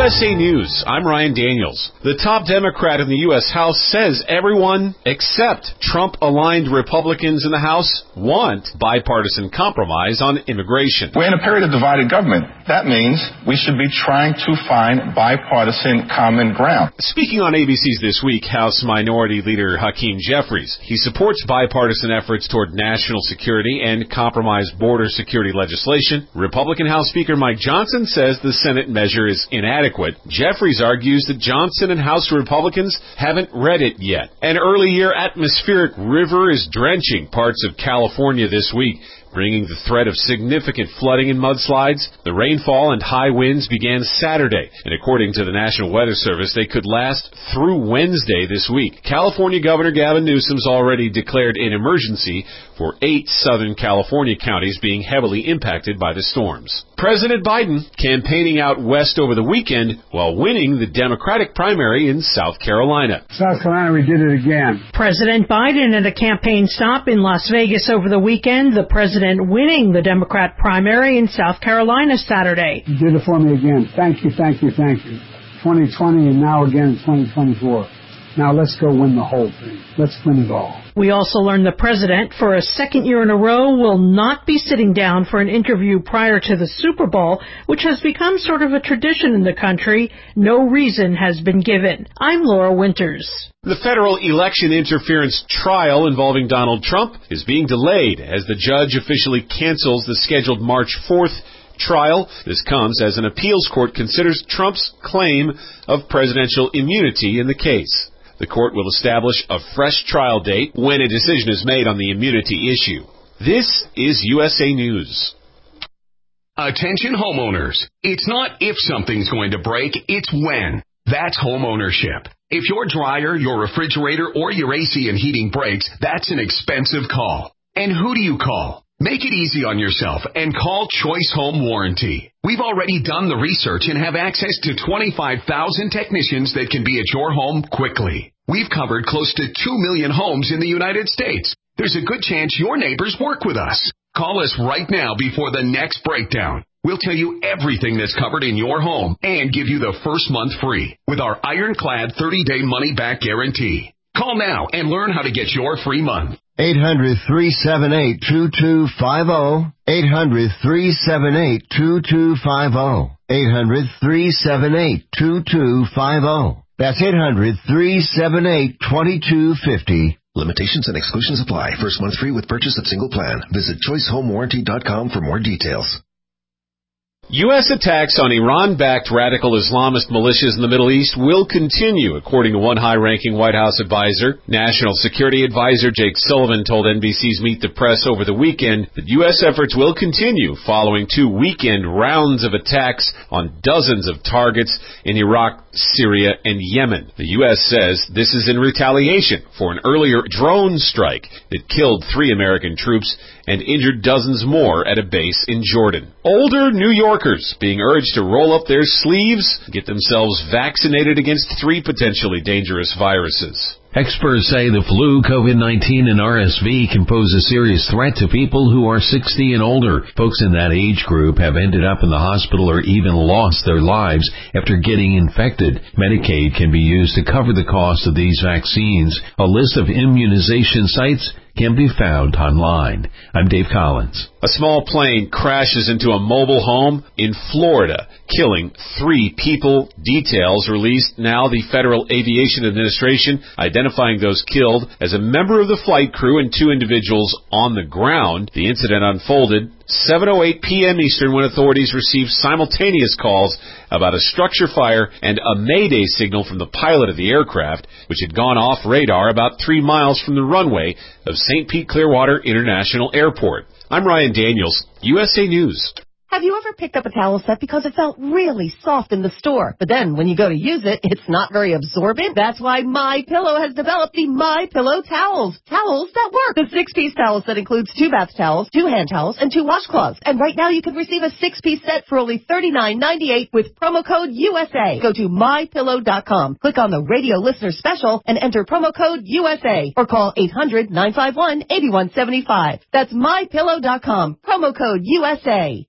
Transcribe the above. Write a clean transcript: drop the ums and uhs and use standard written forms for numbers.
USA News, I'm Ryan Daniels. The top Democrat in the U.S. House says everyone except Trump-aligned Republicans in the House want bipartisan compromise on immigration. We're in a period of divided government. That means we should be trying to find bipartisan common ground. Speaking on ABC's This Week, House Minority Leader Hakeem Jeffries. He supports bipartisan efforts toward national security and compromise border security legislation. Republican House Speaker Mike Johnson says the Senate measure is inadequate. Jeffries argues that Johnson and House Republicans haven't read it yet. An early-year atmospheric river is drenching parts of California this week, bringing the threat of significant flooding and mudslides. The rainfall and high winds began Saturday, and according to the National Weather Service, they could last through Wednesday this week. California Governor Gavin Newsom's already declared an emergency for 8 Southern California counties being heavily impacted by the storms. President Biden campaigning out west over the weekend while winning the Democratic primary in South Carolina. South Carolina, we did it again. President Biden at a campaign stop in Las Vegas over the weekend. The president winning the Democrat primary in South Carolina Saturday. You did it for me again. Thank you, thank you, thank you. 2020 and now again 2024. Now let's go win the whole thing. Let's win it all. We also learned the president, for a second year in a row, will not be sitting down for an interview prior to the Super Bowl, which has become sort of a tradition in the country. No reason has been given. I'm Laura Winters. The federal election interference trial involving Donald Trump is being delayed as the judge officially cancels the scheduled March 4th trial. This comes as an appeals court considers Trump's claim of presidential immunity in the case. The court will establish a fresh trial date when a decision is made on the immunity issue. This is USA News. Attention homeowners. It's not if something's going to break, it's when. That's home ownership. If your dryer, your refrigerator, or your AC and heating breaks, that's an expensive call. And who do you call? Make it easy on yourself and call Choice Home Warranty. We've already done the research and have access to 25,000 technicians that can be at your home quickly. We've covered close to 2 million homes in the United States. There's a good chance your neighbors work with us. Call us right now before the next breakdown. We'll tell you everything that's covered in your home and give you the first month free with our ironclad 30-day money-back guarantee. Call now and learn how to get your free month. 800-378-2250. 800-378-2250. 800-378-2250. That's 800-378-2250. Limitations and exclusions apply. First month free with purchase of single plan. Visit choicehomewarranty.com for more details. U.S. attacks on Iran-backed radical Islamist militias in the Middle East will continue, according to one high-ranking White House advisor. National Security Advisor Jake Sullivan told NBC's Meet the Press over the weekend that U.S. efforts will continue following 2 weekend rounds of attacks on dozens of targets in Iraq, Syria, and Yemen. The U.S. says this is in retaliation for an earlier drone strike that killed 3 American troops and injured dozens more at a base in Jordan. Older New Yorkers being urged to roll up their sleeves, get themselves vaccinated against 3 potentially dangerous viruses. Experts say the flu, COVID-19, and RSV can pose a serious threat to people who are 60 and older. Folks in that age group have ended up in the hospital or even lost their lives after getting infected. Medicaid can be used to cover the cost of these vaccines. A list of immunization sites can be found online. I'm Dave Collins. A small plane crashes into a mobile home in Florida, killing 3 people. Details released now. The Federal Aviation Administration identifying those killed as a member of the flight crew and 2 individuals on the ground. The incident unfolded 7:08 p.m. Eastern when authorities received simultaneous calls about a structure fire and a mayday signal from the pilot of the aircraft, which had gone off radar about 3 miles from the runway of St. Pete Clearwater International Airport. I'm Ryan Daniels, USA News. Have you ever picked up a towel set because it felt really soft in the store, but then when you go to use it, it's not very absorbent? That's why MyPillow has developed the MyPillow towels. Towels that work. The 6-piece towel set includes 2 bath towels, 2 hand towels, and 2 washcloths. And right now you can receive a 6-piece set for only $39.98 with promo code USA. Go to MyPillow.com, click on the radio listener special, and enter promo code USA. Or call 800-951-8175. That's MyPillow.com, promo code USA.